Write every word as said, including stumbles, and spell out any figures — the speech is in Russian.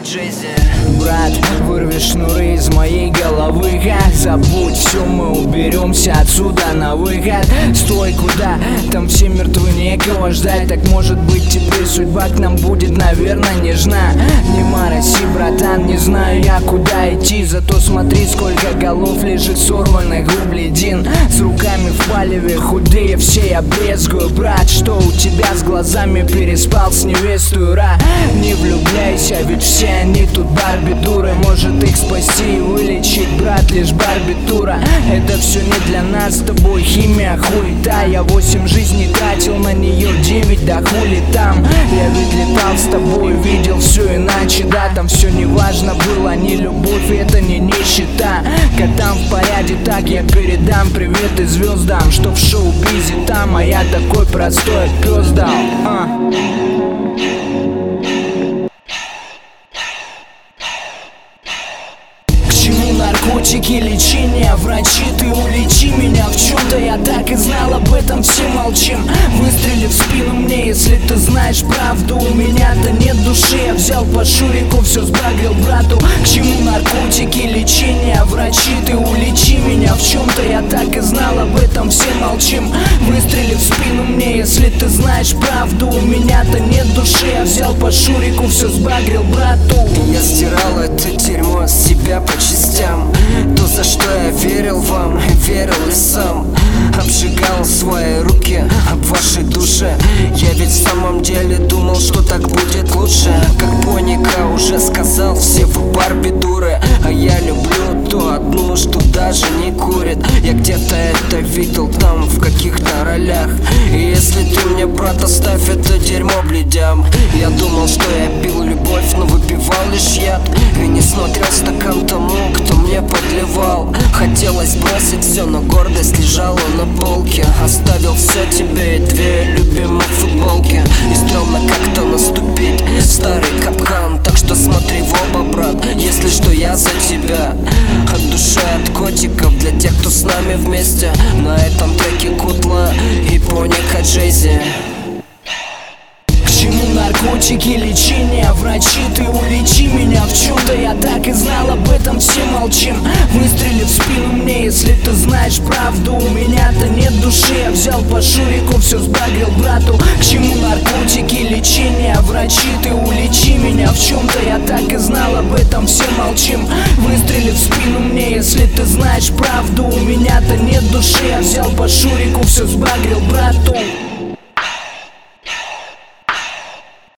Джейзи. Брат, вырви шнуры из моей головы, как забудь все, мы уберемся отсюда на выход. Стой, куда? Там все мертвы, некого ждать. Так может быть теперь судьба к нам будет, наверное, нежна. Не мороси, братан, не знаю я, куда идти. Зато смотри, сколько голов лежит сорванных угледин. С руками в палеве, худые все я брезгую. Брат, что у тебя с глазами? Переспал с невестой, ура. Не влюбляйся, ведь все они тут барбитуры. Может их спасти и вылечить, брат, лишь барбитура. Это все не для нас с тобой, химия хуета. Я восемь жизней тратил на нее, девять, да хули там. Я ведь летал с тобой, видел все иначе, да. Там все не важно было, не любовь, это не нищета. Котам в порядке, так я передам привет и звездам, что в шоу-бизе там, а я такой простой пес дал. а. Наркотики, лечение, врачи, ты улечи меня в чем-то. Я так и знал, об этом все молчим. Выстрели в спину мне, если ты знаешь правду. У меня-то нет души, я взял по шурику, все сбагрил брату. К чему наркотики, лечение, врачи, ты улечи меня в чем-то. Я так и знал, об этом все молчим. Выстрели в спину мне, если ты знаешь правду. У меня-то нет души, я взял по шурику, все сбагрил брату. Я стирал это дерьмо с себя по частям. То, за что я верил вам, верил и сам. Обжигал свои руки об вашей душе. Я ведь в самом деле думал, что так будет лучше. Как Боника уже сказал, все вы Барби дуры. А я люблю ту одну, что даже не курит. Я где-то это видел там, в каких-то ролях. И если ты мне, брат, оставь это дерьмо бледям. Я думал, что я пил любовь, но выпивал лишь яд. И не смотрел стакан тому, кто мне подливал. Хотелось бросить все, но гордость лежала на полке. Оставил все тебе и две любимых футболки. И стрёмно как-то наступить в старый капкан. Так что смотри в оба, брат, если что, я за тебя. От души, от котиков, для тех, кто с нами вместе. На этом треке Кутла и Боника Джейзи. Наркотики, лечение, врачи, ты улечи меня в чем-то. Я так и знал, об этом все молчим. Выстрели в спину мне, если ты знаешь правду. У меня-то нет души, я взял по шурику, все сбагрил брату. К чему наркотики, лечение, врачи, ты улечи меня в чем-то. Я так и знал, об этом все молчим. Выстрели в спину мне, если ты знаешь правду. У меня-то нет души, я взял по шурику, все сбагрил брату.